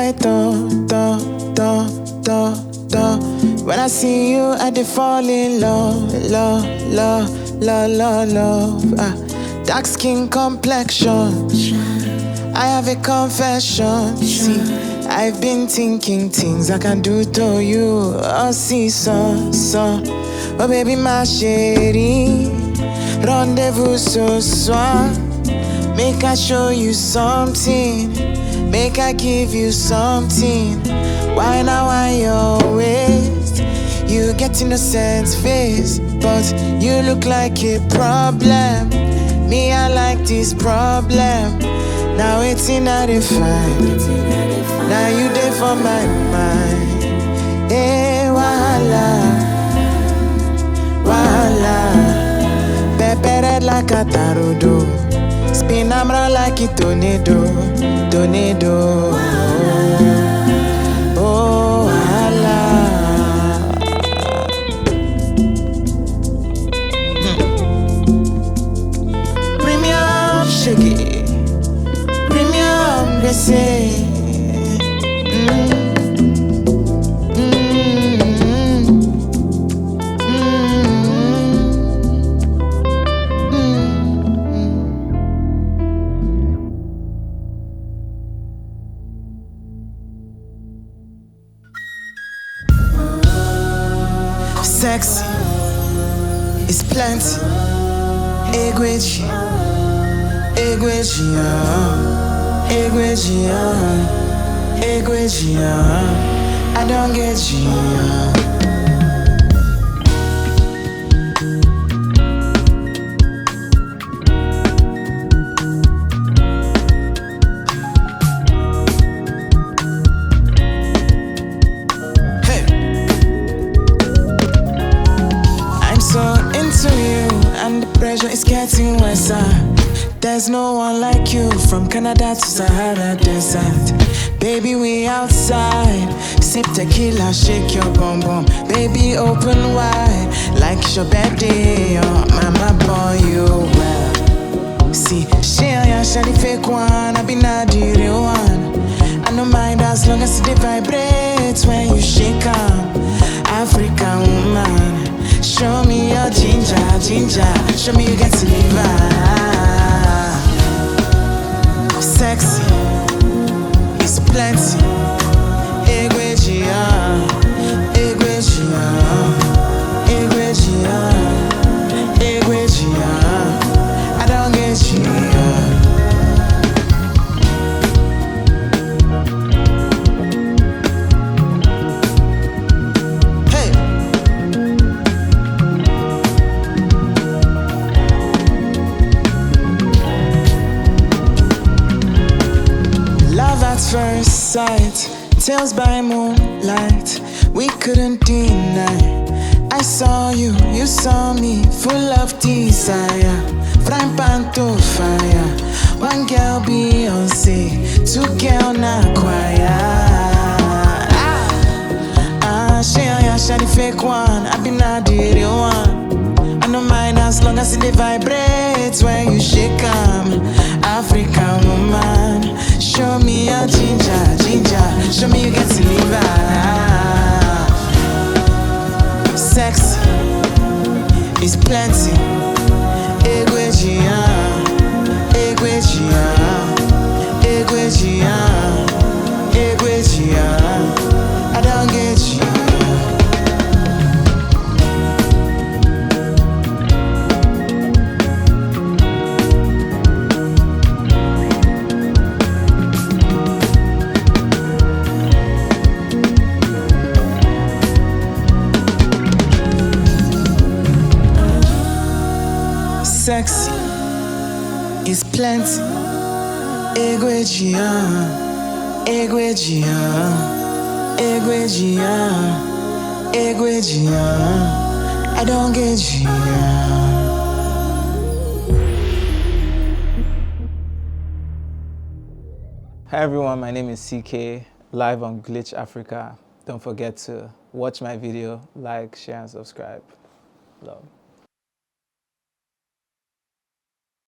like when I see you, I dey fall in love. Dark skin complexion. I have a confession. See, I've been thinking things I can do to you. Oh, see, so. Oh, baby, my chérie. Rendezvous ce soir. Make I show you something. Make I give you something. Why now why your waist? You get innocent face, but you look like a problem. Me, I like this problem. Now it's in a fine. Now you there for my mind. Hey, wahala. Pepe red like a tarudo. Spin am round like a tornado. Oh, wahala. Premium shaggy. Premium they say. Sexy is plenty. Egweji, I don't get you. And the pressure is getting worse. There's no one like you from Canada to Sahara Desert. Baby, we outside. Sip tequila, shake your bum bum. Baby, open wide like it's your birthday. Oh, mama, boy, you well. See, share ya, share the fake one. I be not the real one. I don't mind as long as it vibrates when you shake 'em. African woman. Show me your ginger. Show me you get to live. Sexy is plenty. Egwegia, I don't get you. First sight, tales by moonlight, we couldn't deny. I saw you, you saw me, full of desire. Frying pan to fire. One girl Beyonce, two girl na choir. Share the fake one, I be not the real one. I don't mind as long as it vibrates when you shake 'em. African woman, show me your ginger. Show me you get to live. Sexy is plenty. Egwegia, I don't get you. Sexy is plenty. Egwegia, I don't get you. Hi everyone, my name is CK, live on Glitch Africa. Don't forget to watch my video, like, share, and subscribe. Love.